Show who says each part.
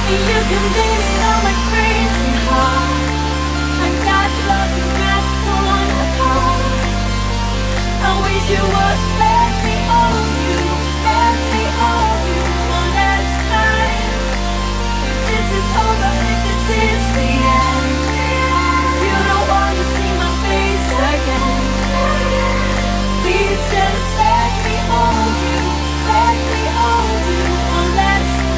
Speaker 1: You can blame it on my crazy heart. I got lost and got torn apart. I wish you would let me hold you, let me hold you one last time. If this is over, if this is the end, if you don't want to see my face again, please just let me hold you, let me hold you one last time.